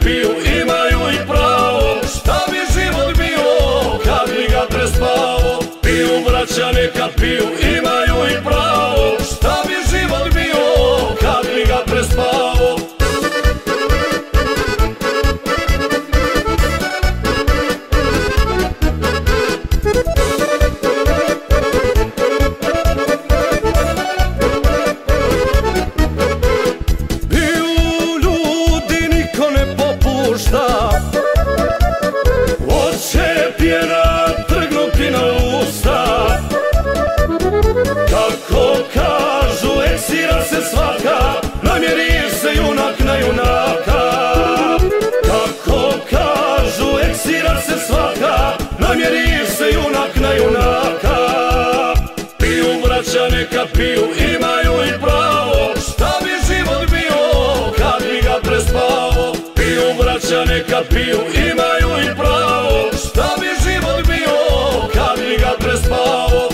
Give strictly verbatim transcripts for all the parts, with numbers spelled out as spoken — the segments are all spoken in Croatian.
piju, imaju i pravo. Šta bi život bio kad bi ga prespao? Piju braća neka piju, imaju i pravo. Šta bi život bio kad bi ga prespao? Oće pjena trgnuti na usta, kako kažu eksira se svaka, namjeri se junak na junaka. Kako kažu eksira se svaka, namjeri se junak na junaka. Piju braća neka piju, imaju i pravo. Šta bi život bio kad bi ga prespao? Piju braća neka piju, imaju i pravo. Šta bi život bio kad bi ga prespao?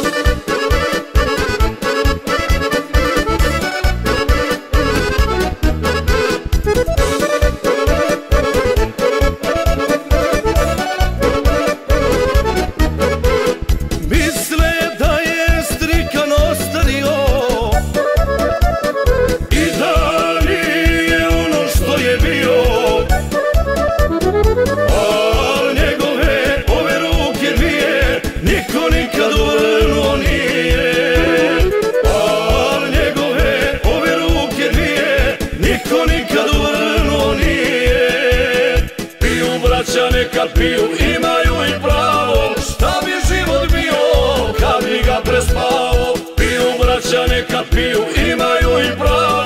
Misle da je strikan ostario I da nije ono što je bio, al njegove ove ruke dvije niko nikad uvrnuo nije. Al njegove ove ruke dvije niko nikad uvrnuo nije. Piju braća neka piju, imaju i pravo. Šta bi život bio kad bi ga prespao? Piju braća neka piju, imaju i pravo.